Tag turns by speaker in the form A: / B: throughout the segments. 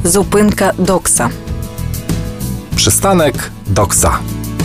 A: Зупинка Докса.
B: Przystanek Doksa.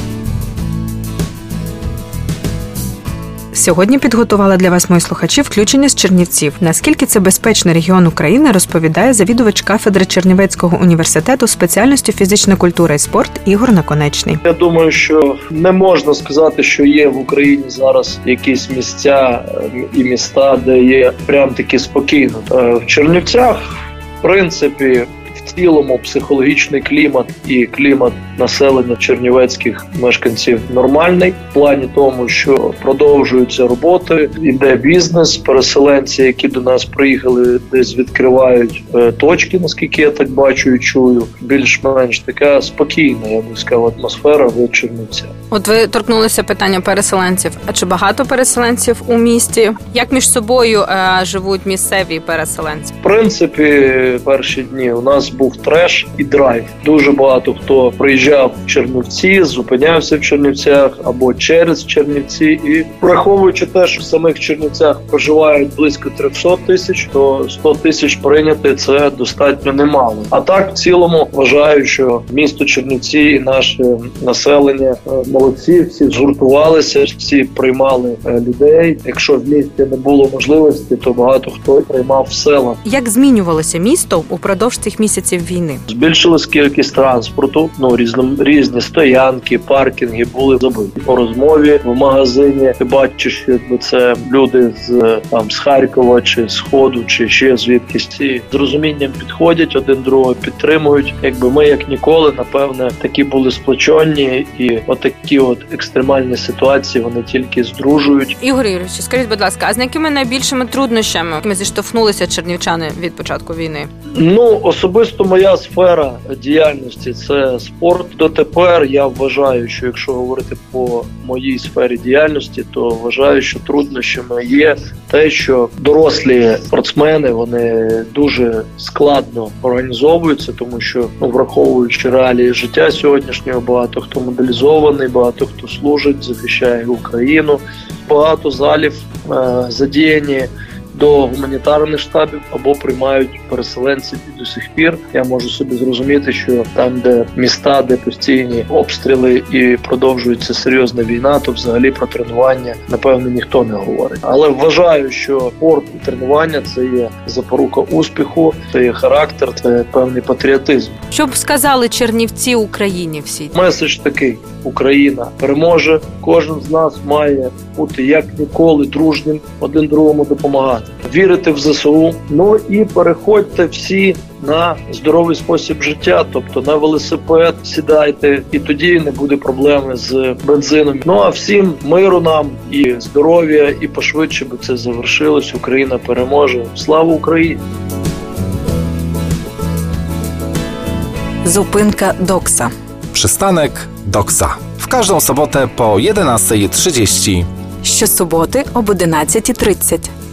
A: Сьогодні підготувала для вас, мої слухачі, включення з Чернівців. Наскільки це безпечний регіон України, розповідає завідувач кафедри Чернівецького університету спеціальності фізична культура і спорт Ігор Наконечний.
C: Я думаю, що не можна сказати, що є в Україні зараз якісь місця і міста, де є прям таки спокійно. В Чернівцях, в принципі, в цілому психологічний клімат і клімат населення чернівецьких мешканців нормальний. В плані тому, що продовжуються роботи, іде бізнес, переселенці, які до нас приїхали, десь відкривають точки, наскільки я так бачу і чую. Більш-менш така спокійна, я би сказав, атмосфера в Чернівцях.
D: От ви торкнулися питання переселенців. А чи багато переселенців у місті? Як між собою живуть місцеві переселенці?
C: В принципі, перші дні у нас був треш і драйв. Дуже багато хто приїжджав в Чернівці, зупинявся в Чернівцях або через Чернівці. І враховуючи те, що в самих Чернівцях проживають близько 300 тисяч, то 100 тисяч прийняти – це достатньо немало. А так, в цілому, вважаю, що місто Чернівці і наше населення молодці, всі згуртувалися, всі приймали людей. Якщо в місті не було можливості, то багато хто приймав в селах.
D: Як змінювалося місто упродовж цих місяців війни?
C: Збільшилась кількість транспорту, різні стоянки, паркінги були забиті. По розмові в магазині ти бачиш, якби це люди з Харкова, чи з Сходу, чи ще звідкись. І з розумінням підходять, один другого підтримують. Якби ми, як ніколи, напевне, такі були сплочені, і отакі екстремальні ситуації, вони тільки здружують.
D: Ігор Ігорович, скажіть, будь ласка, а з якими найбільшими труднощами ми зіштовхнулися чернівчани від початку війни?
C: Особисто моя сфера діяльності – це спорт. Дотепер я вважаю, що якщо говорити по моїй сфері діяльності, то вважаю, що труднощами є те, що дорослі спортсмени, вони дуже складно організовуються, тому що, враховуючи реалії життя сьогоднішнього, багато хто мобілізований, багато хто служить, захищає Україну, багато залів задіяні до гуманітарних штабів або приймають переселенців і до сих пір. Я можу собі зрозуміти, що там, де міста, де постійні обстріли і продовжується серйозна війна, то взагалі про тренування, напевно, ніхто не говорить. Але вважаю, що спорт і тренування – це є запорука успіху, це є характер, це певний патріотизм.
D: Що б сказали чернівці Україні всі?
C: Меседж такий: Україна переможе, кожен з нас має бути як ніколи дружнім, один другому допомагати. Вірити в ЗСУ, і переходьте всі на здоровий спосіб життя, тобто на велосипед сідайте, і тоді не буде проблеми з бензином. А всім миру нам і здоров'я, і пошвидше би це завершилось. Україна переможе. Слава Україні!
A: Zupynka Doksa.
B: Przystanek Doksa. W każdą sobotę po 11:30.
A: Щосуботи об 11:30.